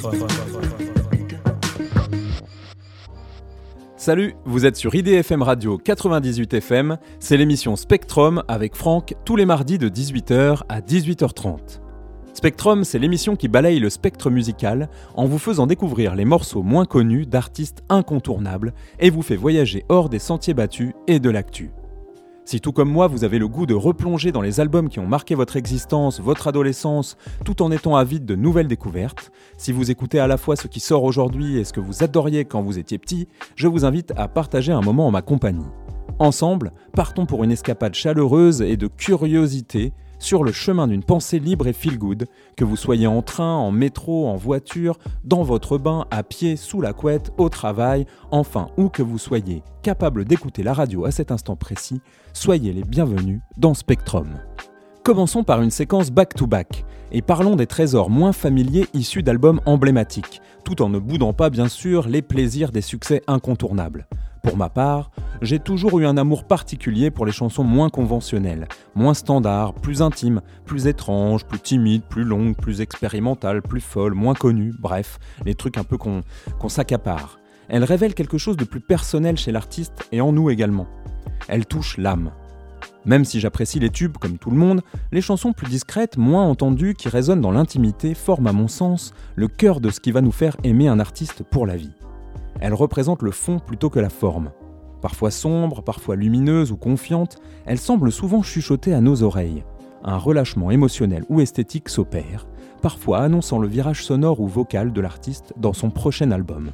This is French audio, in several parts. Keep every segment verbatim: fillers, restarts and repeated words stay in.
Salut, vous êtes sur I D F M Radio quatre-vingt-dix-huit F M, c'est l'émission Spectrum avec Franck tous les mardis de dix-huit heures à dix-huit heures trente. Spectrum, c'est l'émission qui balaye le spectre musical en vous faisant découvrir les morceaux moins connus d'artistes incontournables et vous fait voyager hors des sentiers battus et de l'actu. Si tout comme moi, vous avez le goût de replonger dans les albums qui ont marqué votre existence, votre adolescence, tout en étant avide de nouvelles découvertes, si vous écoutez à la fois ce qui sort aujourd'hui et ce que vous adoriez quand vous étiez petit, je vous invite à partager un moment en ma compagnie. Ensemble, partons pour une escapade chaleureuse et de curiosité sur le chemin d'une pensée libre et feel-good, que vous soyez en train, en métro, en voiture, dans votre bain, à pied, sous la couette, au travail, enfin, où que vous soyez capable d'écouter la radio à cet instant précis, soyez les bienvenus dans Spectrum. Commençons par une séquence back-to-back, et parlons des trésors moins familiers issus d'albums emblématiques, tout en ne boudant pas bien sûr les plaisirs des succès incontournables. Pour ma part, j'ai toujours eu un amour particulier pour les chansons moins conventionnelles, moins standards, plus intimes, plus étranges, plus timides, plus longues, plus expérimentales, plus folles, moins connues, bref, les trucs un peu qu'on, qu'on s'accapare. Elles révèlent quelque chose de plus personnel chez l'artiste et en nous également. Elles touchent l'âme. Même si j'apprécie les tubes comme tout le monde, les chansons plus discrètes, moins entendues, qui résonnent dans l'intimité, forment à mon sens le cœur de ce qui va nous faire aimer un artiste pour la vie. Elles représentent le fond plutôt que la forme. Parfois sombre, parfois lumineuse ou confiante, elles semblent souvent chuchoter à nos oreilles. Un relâchement émotionnel ou esthétique s'opère, parfois annonçant le virage sonore ou vocal de l'artiste dans son prochain album.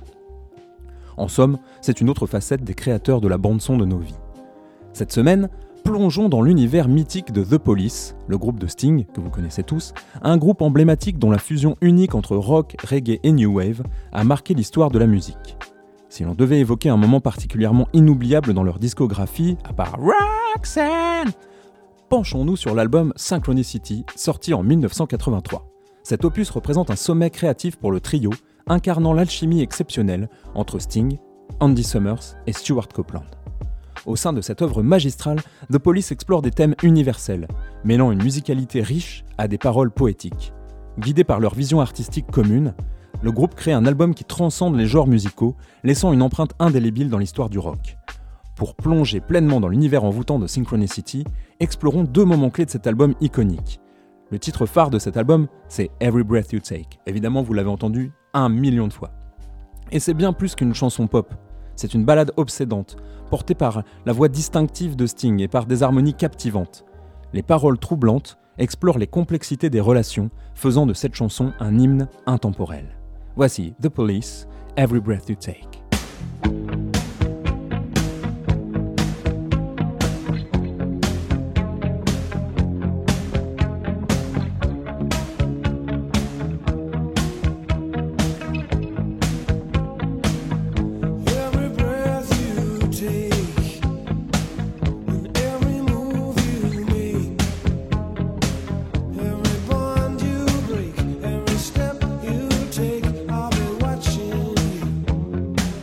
En somme, c'est une autre facette des créateurs de la bande-son de nos vies. Cette semaine, plongeons dans l'univers mythique de The Police, le groupe de Sting, que vous connaissez tous, un groupe emblématique dont la fusion unique entre rock, reggae et new wave a marqué l'histoire de la musique. Si l'on devait évoquer un moment particulièrement inoubliable dans leur discographie, à part Roxanne, penchons-nous sur l'album Synchronicity, sorti en dix-neuf cent quatre-vingt-trois. Cet opus représente un sommet créatif pour le trio, incarnant l'alchimie exceptionnelle entre Sting, Andy Summers et Stewart Copeland. Au sein de cette œuvre magistrale, The Police explore des thèmes universels, mêlant une musicalité riche à des paroles poétiques. Guidés par leur vision artistique commune, le groupe crée un album qui transcende les genres musicaux, laissant une empreinte indélébile dans l'histoire du rock. Pour plonger pleinement dans l'univers envoûtant de Synchronicity, explorons deux moments clés de cet album iconique. Le titre phare de cet album, c'est Every Breath You Take. Évidemment, vous l'avez entendu un million de fois. Et c'est bien plus qu'une chanson pop. C'est une ballade obsédante, portée par la voix distinctive de Sting et par des harmonies captivantes. Les paroles troublantes explorent les complexités des relations, faisant de cette chanson un hymne intemporel. Voici The Police, Every Breath You Take. Every step you take, I'll be watching you.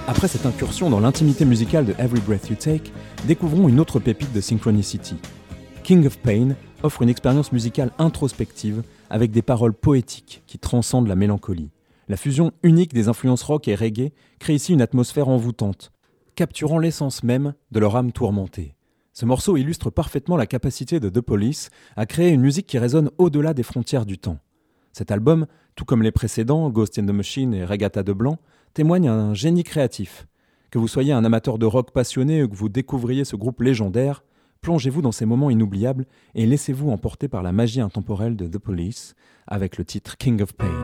Après cette incursion dans l'intimité musicale de Every Breath You Take, découvrons une autre pépite de Synchronicity. King of Pain offre une expérience musicale introspective avec des paroles poétiques qui transcendent la mélancolie. La fusion unique des influences rock et reggae crée ici une atmosphère envoûtante, capturant l'essence même de leur âme tourmentée. Ce morceau illustre parfaitement la capacité de The Police à créer une musique qui résonne au-delà des frontières du temps. Cet album, tout comme les précédents, Ghost in the Machine et Regatta de Blanc, témoigne d'un génie créatif. Que vous soyez un amateur de rock passionné ou que vous découvriez ce groupe légendaire, plongez-vous dans ces moments inoubliables et laissez-vous emporter par la magie intemporelle de The Police avec le titre King of Pain.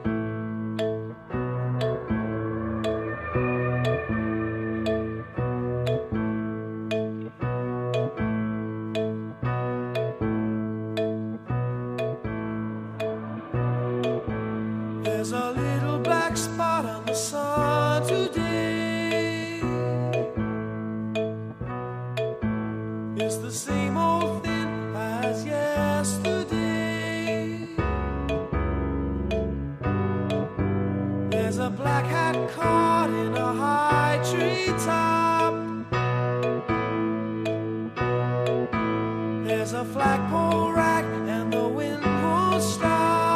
There's a little black spot on the sun today. It's the same old thing as yesterday. There's a black hat caught in a high tree top. There's a flagpole rack and the wind won't stop.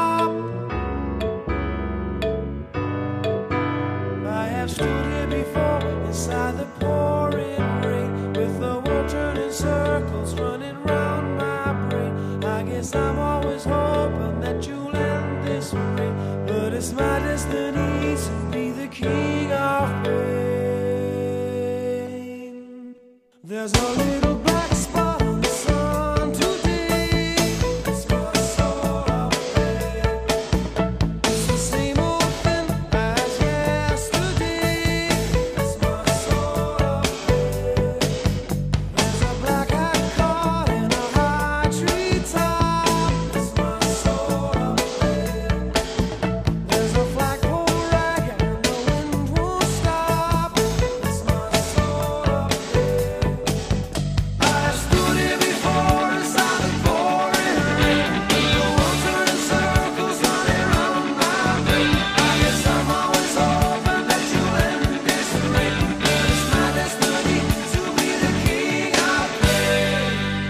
I've stood here before inside the pouring rain, with the world turning circles running round my brain. I guess I'm always hoping that you'll end this way, but it's my destiny to be the king of pain. There's a little black spot on the sun today. It's my soul of pain. It's the same old thing as yesterday. It's my soul of pain. There's a black hat caught in a high tree top. It's my soul of pain. There's a flagpole rag and the wind won't stop. It's my soul of pain. I stood here before inside the pouring rain, with the world turning circles running round my brain. I guess I'm always hoping that you'll end this way, but it's my destiny to be the king of pain.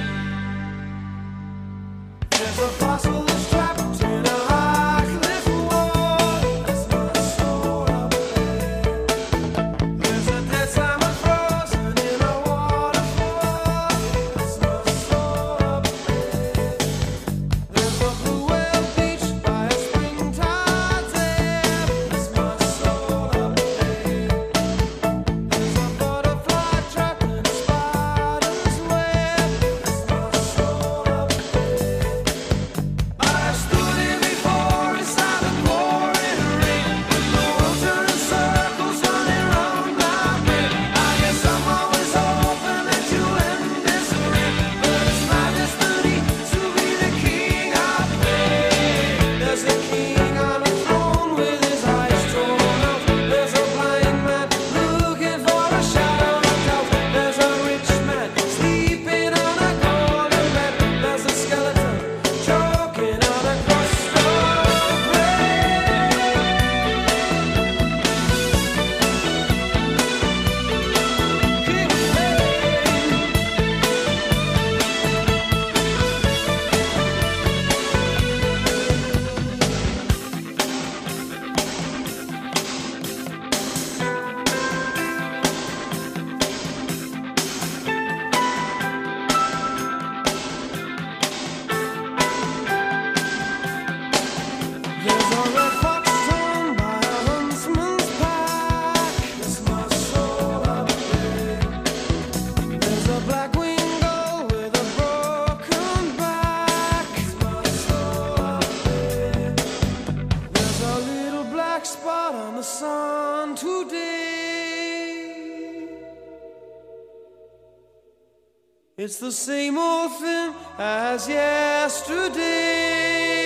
There's a fossil that's trapped in a high cliff wall. It's my soul of pain. There's a dead salmon frozen in a waterfall. It's my soul of pain. There's a blue whale beached by a springtide ebb. It's my soul of pain. There's a butterfly trapped in a spider's web. It's my soul of pain. I stood here before inside the pouring rain, with the world turning circles running round my brain. I guess I'm always hoping that you'll end this way, but it's my destiny to be the king of pain. There's a king on a throne with his eyes drawn out. There's a blind man looking for a shadow of doubt. There's a rich man sleeping on a golden bed. There's a skeleton choking on a crust of bread. King of pain. There's a red fox torn by a huntsman's pack. It's my soul of pain. There's a black winged gull with a broken back. It's my soul of pain. There's a little black spot on the sun today. It's the same old thing as yesterday.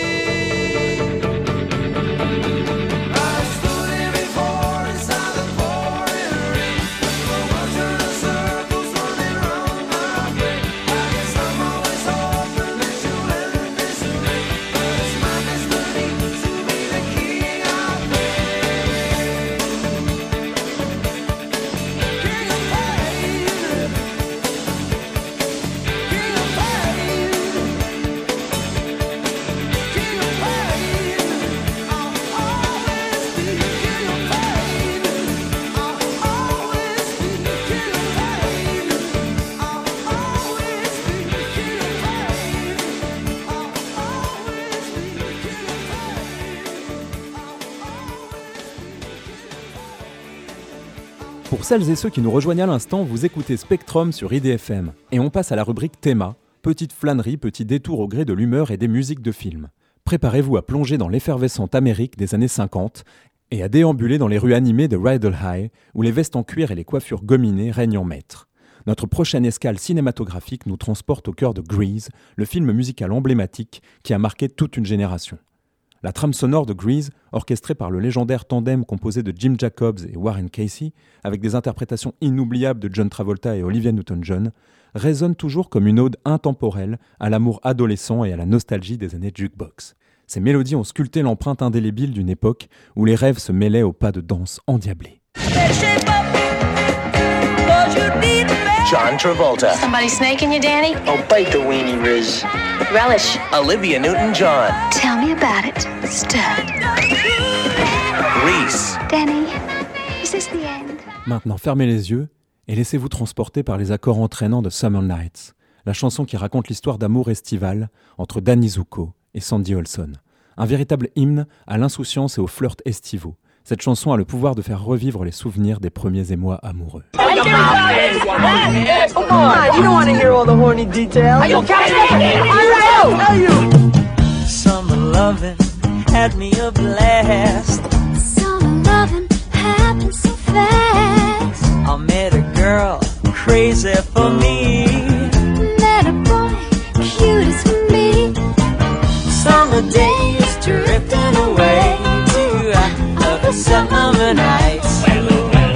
I stood here before inside the pouring rain, with the world turning circles running round my brain. I guess I'm always hoping that you'll end this way, but it's my destiny to be the king of pain. Pour celles et ceux qui nous rejoignent à l'instant, vous écoutez Spectrum sur I D F M. Et on passe à la rubrique Théma, petite flânerie, petit détour au gré de l'humeur et des musiques de films. Préparez-vous à plonger dans l'effervescente Amérique des années cinquante et à déambuler dans les rues animées de Rydell High, où les vestes en cuir et les coiffures gominées règnent en maître. Notre prochaine escale cinématographique nous transporte au cœur de Grease, le film musical emblématique qui a marqué toute une génération. La trame sonore de Grease, orchestrée par le légendaire tandem composé de Jim Jacobs et Warren Casey, avec des interprétations inoubliables de John Travolta et Olivia Newton-John, résonne toujours comme une ode intemporelle à l'amour adolescent et à la nostalgie des années jukebox. Ces mélodies ont sculpté l'empreinte indélébile d'une époque où les rêves se mêlaient aux pas de danse endiablés. John Travolta. Somebody snaking you, Danny? Oh, bite the weenie, Riz. Relish. Olivia Newton-John. Tell me about it, stud. Reese. Danny, is this the end? Maintenant, fermez les yeux et laissez-vous transporter par les accords entraînants de Summer Nights, la chanson qui raconte l'histoire d'amour estival entre Danny Zuko et Sandy Olson. Un véritable hymne à l'insouciance et aux flirts estivaux. Cette chanson a le pouvoir de faire revivre les souvenirs des premiers émois amoureux. Come on, you don't want to hear all the horny details. Are you okay? Summer loving had me a blast. Summer loving happened so fast. I met a girl crazy for me. Met a boy cute as can be. Summer days drifting away to uh, the summer nights. Tell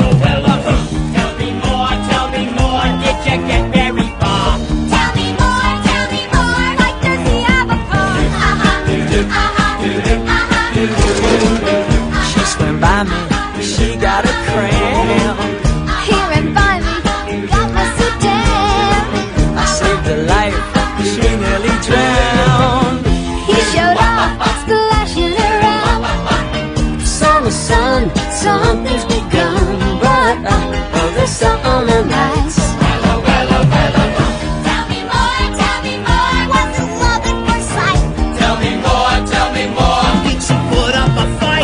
me more, tell me more, did you get very far? Tell me more, tell me more. Like does he have a car? Uh-huh, uh-huh, uh-huh. She swam by me, she got a cramp. Here and by me, that was so damn. I saved her life, she nearly drowned. He showed up, splashing around. Summer sun, something's begun, but uh, oh, the summer nights. Tell me more, tell me more. What's the love at first sight? Tell me more, tell me more, did she put up a fight?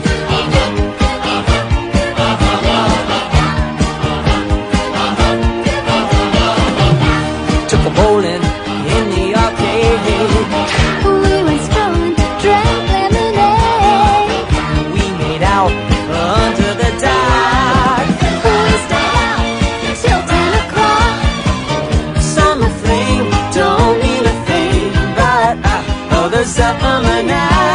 Took a bowling in the arcade. We went strolling, drank lemonade. We made out under the dark. We stayed out till ten o'clock. Summer flame don't mean a thing, but uh, oh, the summer nights.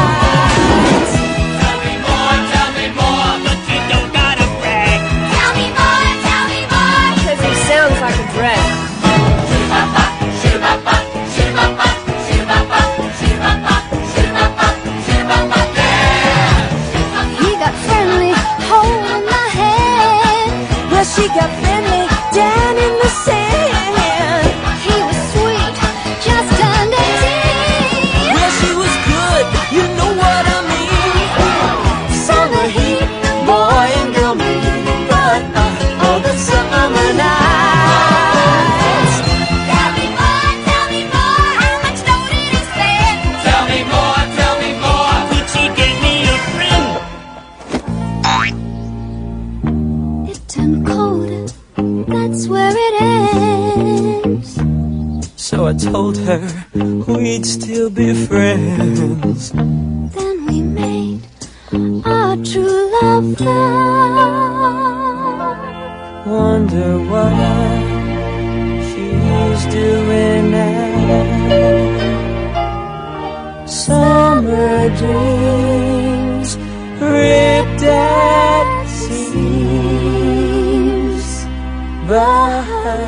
Tell me more, tell me more, but you don't gotta brag. Tell me more, tell me more. Because he sounds like a drag. He got friendly, holding my hand. Well, she got friendly down in the sand. He was sweet, just turned eighteen. Well, she was good, you know what I mean. Summer heat, boy and girl meet, but uh, oh, the summer nights. Tell me more, tell me more. How much dough did he spend? Tell me more, tell me more, could she get me a friend? It turned colder, that's where it ends. So I told her we'd still be friends. Then we made our true love vow. Wonder what she's doing now. Summer dreams ripped at seams, but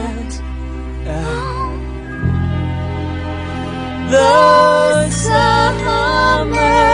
uh, the summer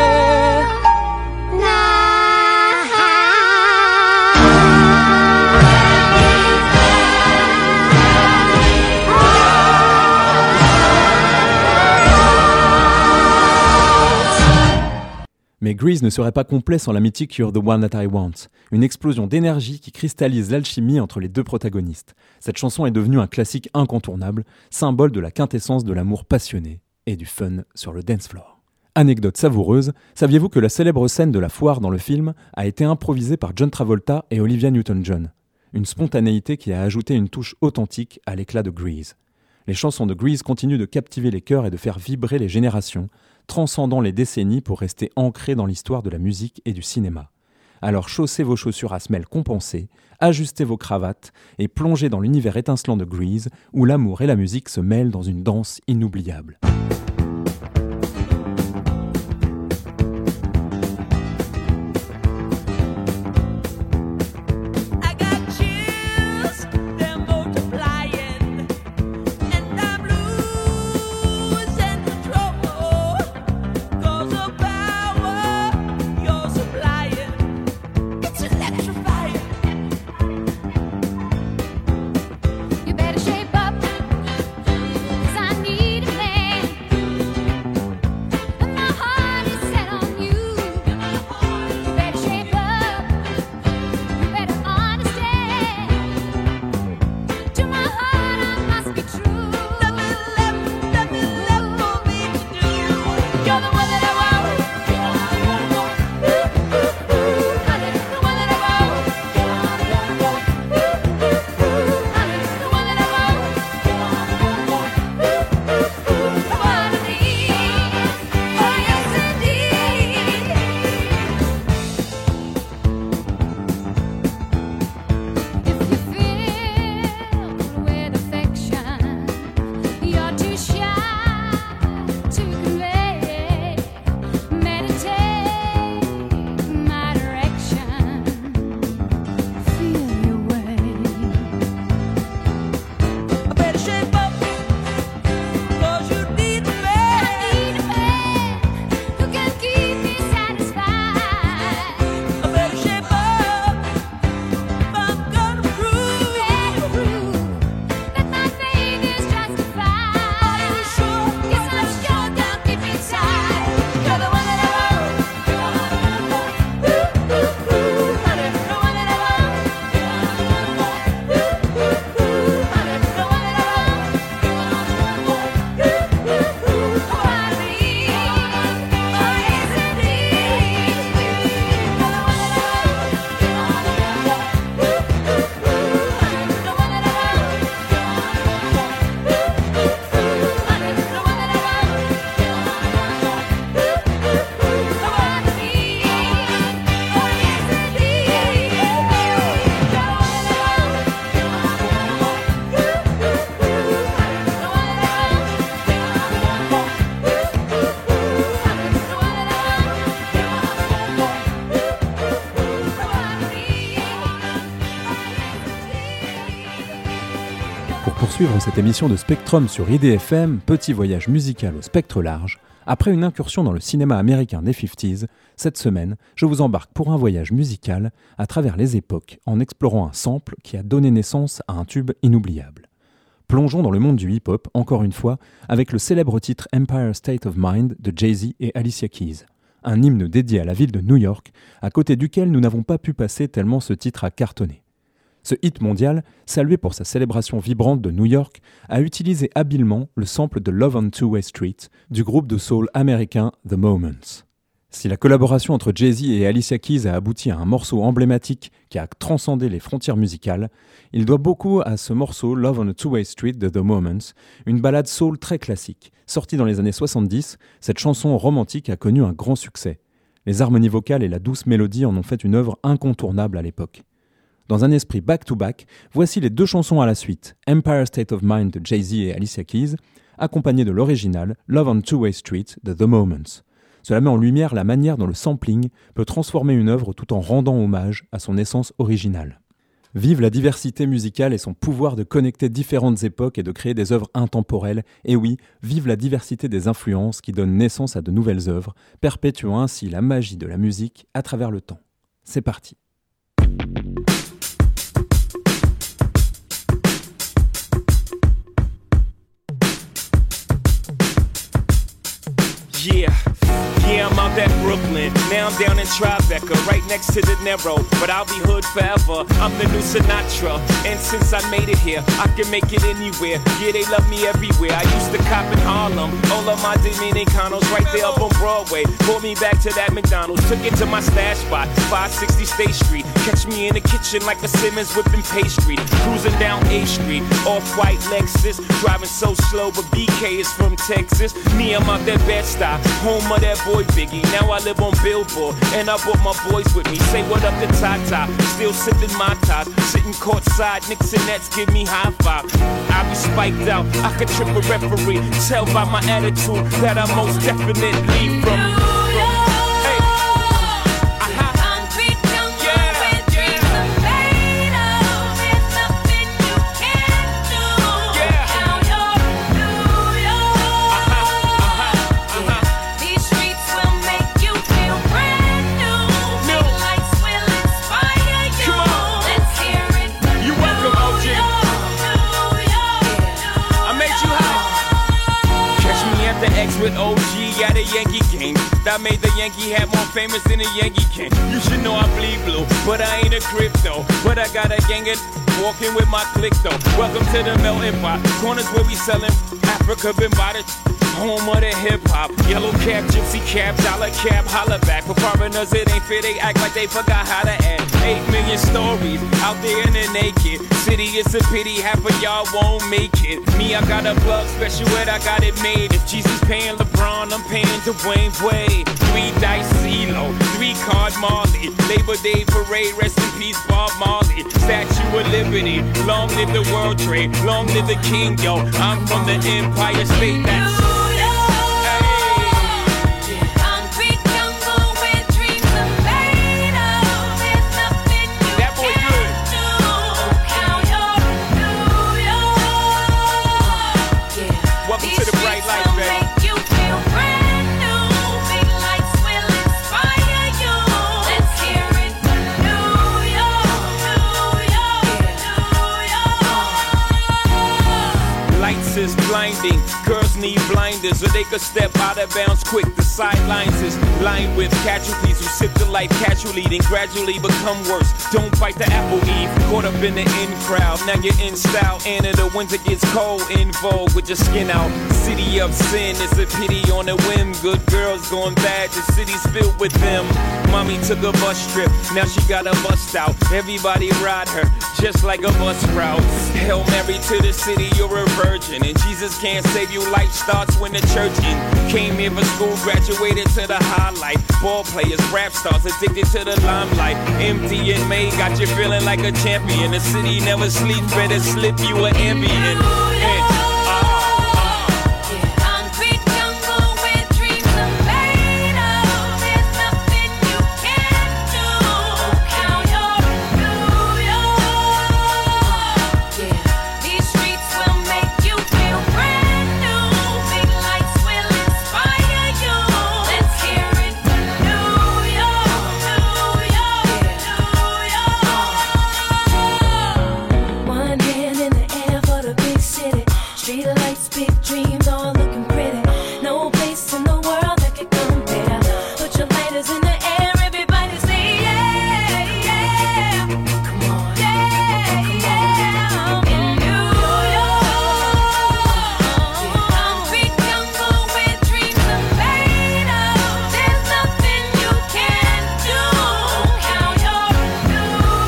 Mais Grease ne serait pas complet sans la mythique You're the One That I Want, une explosion d'énergie qui cristallise l'alchimie entre les deux protagonistes. Cette chanson est devenue un classique incontournable, symbole de la quintessence de l'amour passionné et du fun sur le dance floor. Anecdote savoureuse, saviez-vous que la célèbre scène de la foire dans le film a été improvisée par John Travolta et Olivia Newton-John? Une spontanéité qui a ajouté une touche authentique à l'éclat de Grease. Les chansons de Grease continuent de captiver les cœurs et de faire vibrer les générations, transcendant les décennies pour rester ancrées dans l'histoire de la musique et du cinéma. Alors chaussez vos chaussures à semelles compensées, ajustez vos cravates et plongez dans l'univers étincelant de Grease où l'amour et la musique se mêlent dans une danse inoubliable. I got chills, they're multiplying, and I'm losing control. 'Cause the power you're supplying, it's electrifying. You better shape up, 'cause I need a man. And my heart is set on you. You better shape up, you better understand. To my heart I must be true. Nothing left, nothing left for me to do. You're the one that I want. Honey, the one that I want. Honey, the one that I want. The one I need. Oh yes indeed. If you feel with affection, you're too shy to convey. Meditate my direction. Feel your way. I better shape up, 'cause you need a I man. need a man who can keep me satisfied. I better shape up, if I'm gonna prove. Better prove that my faith is justified. Are you sure? Yes, I'm sure down deep inside. You're the one that I want. Honey, the one that I want. Honey, the one that I want. The one I need. Oh yes indeed. You're the one that I want. The one that I want. Honey, the one that I want. The one I need. Oh yes indeed. You're the one that I want. The one that I want. The one that I Pour poursuivre cette émission de Spectrum sur I D F M, petit voyage musical au spectre large, après une incursion dans le cinéma américain des cinquantaines, cette semaine, je vous embarque pour un voyage musical à travers les époques en explorant un sample qui a donné naissance à un tube inoubliable. Plongeons dans le monde du hip-hop, encore une fois, avec le célèbre titre Empire State of Mind de Jay-Z et Alicia Keys, un hymne dédié à la ville de New York, à côté duquel nous n'avons pas pu passer tellement ce titre a cartonné. Ce hit mondial, salué pour sa célébration vibrante de New York, a utilisé habilement le sample de Love on Two-Way Street du groupe de soul américain The Moments. Si la collaboration entre Jay-Z et Alicia Keys a abouti à un morceau emblématique qui a transcendé les frontières musicales, il doit beaucoup à ce morceau Love on a Two-Way Street de The Moments, une ballade soul très classique. Sortie dans les années soixante-dix, cette chanson romantique a connu un grand succès. Les harmonies vocales et la douce mélodie en ont fait une œuvre incontournable à l'époque. Dans un esprit back-to-back, voici les deux chansons à la suite, Empire State of Mind de Jay-Z et Alicia Keys, accompagnées de l'original Love on Two-Way Street de The Moments. Cela met en lumière la manière dont le sampling peut transformer une œuvre tout en rendant hommage à son essence originale. Vive la diversité musicale et son pouvoir de connecter différentes époques et de créer des œuvres intemporelles. Et oui, vive la diversité des influences qui donnent naissance à de nouvelles œuvres, perpétuant ainsi la magie de la musique à travers le temps. C'est parti. Yeah, Yeah, I'm out at Brooklyn. Now I'm down in Tribeca, right next to De Niro. But I'll be hood forever. I'm the new Sinatra. And since I made it here, I can make it anywhere. Yeah, they love me everywhere. I used to cop in Harlem. All of my Dominicanos right there up on Broadway. Pulled me back to that McDonald's. Took it to my stash spot, five sixty State Street. Catch me in the kitchen like a Simmons whipping pastry. Cruising down A Street, off-white Lexus. Driving so slow, but B K is from Texas. Me, I'm out that Bed-Stuy, home of that boy Biggie. Now I live on Billboard, and I brought my boys with me. Say what up to Tata, still sipping my top. Sitting courtside, Knicks and Nets give me high five. I be spiked out, I could trip a referee. Tell by my attitude that I most definitely from. Hey. Uh-huh. Concrete jungle where dreams are made of. There's nothing you can't do. Yeah. Now you're New York. Uh-huh. Uh-huh. These streets will make you feel brand new. New. Big lights will inspire you. Come on. Let's hear it for You welcome, O G. New York, New York. I made you hot. Catch me at the X with O G at a Yankee game. That made the Yankee hat more famous than a Yankee king. You should know I bleed blue, but I ain't a crypto. But I got a gang of walking with my click though. Welcome to the melting pot. Corners where we selling Africa been by the home of the hip hop. Yellow cap, gypsy cap, dollar cap, holla back. For foreigners it ain't fair, they act like they forgot how to act. Eight million stories out there in the naked city. It's a pity half of y'all won't make it. Me, I got a plug special ed, I got it made. If Jesus paying LeBron, I'm paying Dwayne Wade. Three dice CeeLo, three card Marley. Labor Day parade, rest in peace Bob Marley. Statue of Liberty, long live the World Trade, long live the King, yo. I'm from the Empire State. That's Concrete jungle where dreams are made of. There's nothing you That boy can't good. do. Now you're New York. Yeah. Welcome These to the bright streets light, will baby. make you feel brand new. Big lights will inspire you. Let's hear it for New York, New York, New York. lights is blinding. Girls need blinders or they could step out of bounds quick. The sidelines is lined with casualties who sip the life casually, then gradually become worse. Don't bite the apple eve. Caught up in the in crowd. Now you're in style. And in the winter gets cold. In vogue with your skin out. City of sin. It's a pity on a whim. Good girls going bad. The city's filled with them. Mommy took a bus trip. Now she got a bust out. Everybody ride her just like a bus route. Hail Mary to the city. You're a virgin. And Jesus can't save you. Life starts when the church in. Came here for school, graduated to the highlight. Ball players, rap stars, addicted to the limelight. Empty and May got you feeling like a champion. The city never sleeps, better slip you an ambient. And, Concrete jungle where dreams are made of. There's nothing you can't do. Now you're New York. These streets will make you feel brand new. Big lights will inspire you. Let's hear it for New York, New York, New York. One hand in the air for the big city. Street lights, big dreams, all looking pretty. No place in the world that could compare. Put your lighters in the air, everybody say yeah, yeah. Come on, yeah, yeah. In New York, concrete jungle where dreams are made of. There's nothing you can't do. Now you're New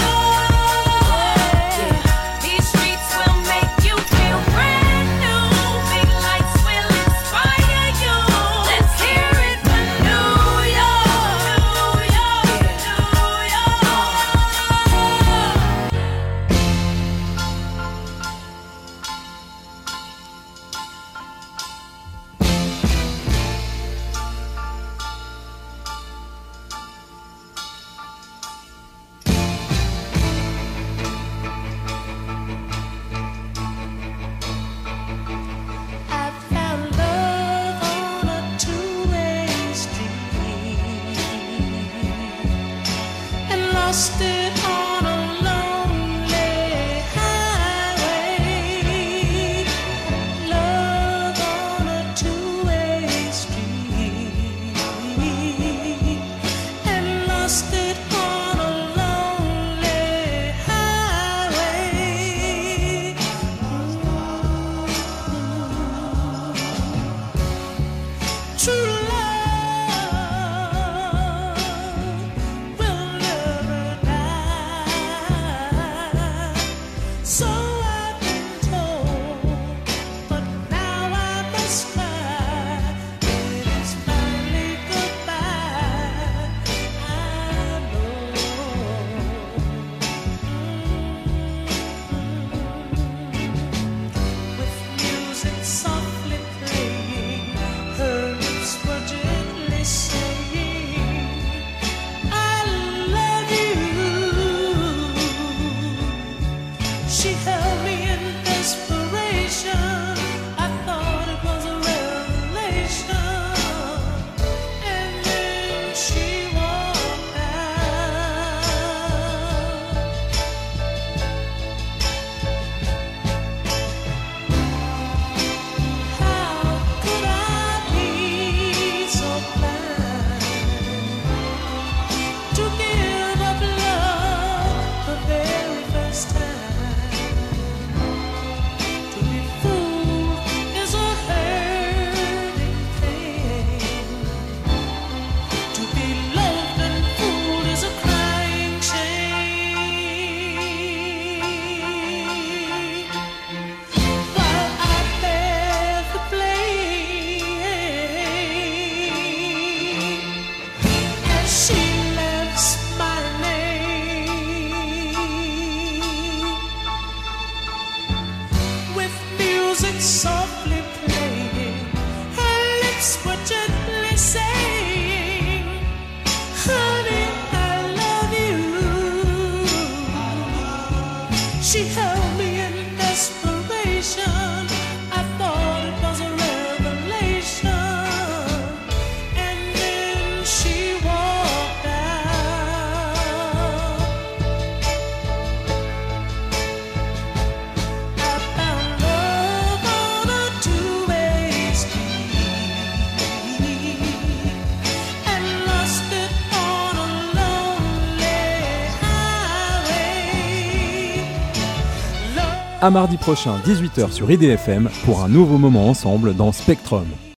York. These streets will make you feel brand new. Big lights will inspire you. Let's hear it for New York, New York, New York. I found love on a two-way street and lost it on a lonely highway. Love on a two-way street À mardi prochain, dix-huit heures sur I D F M, pour un nouveau moment ensemble dans Spectrum.